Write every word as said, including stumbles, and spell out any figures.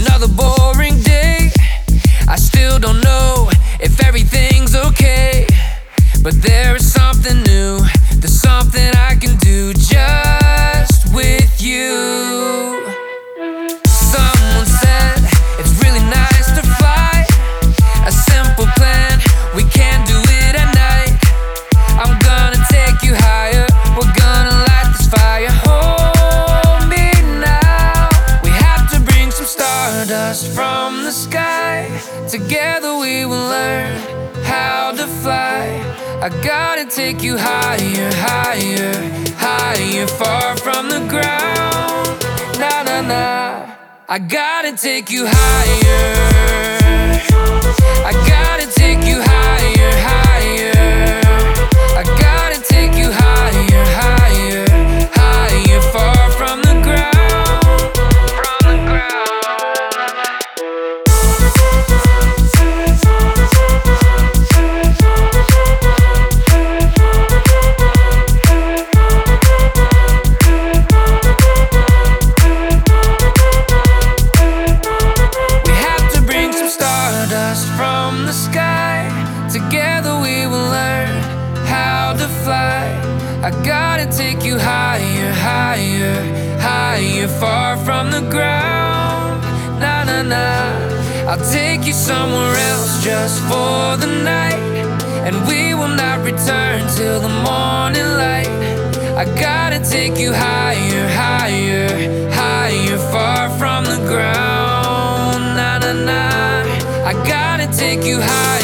Another boring day. I still don't know if everything's okay, but there is something new. There's something I can do just with you. Someone said it's really nice to fly. A simple plan, we can do it at night. I'm gonna take you higher, we're gonna light this fire. Hold me now. We have to bring some stardust from the sky. Together we will learn how to fly. I gotta take you higher, higher, higher, far from the ground. Na na na. I gotta take you higher. I gotta take you higher, higher. I gotta take you higher, higher, higher, far from the ground, from the ground. We have to bring some stardust from the sky. Together we will learn how to fly. I gotta take you higher, higher, higher, far from the ground. Na na na. I'll take you somewhere else just for the night, and we will not return till the morning light. I gotta take you higher, higher, higher, far from the ground. Na na na. I gotta take you higher.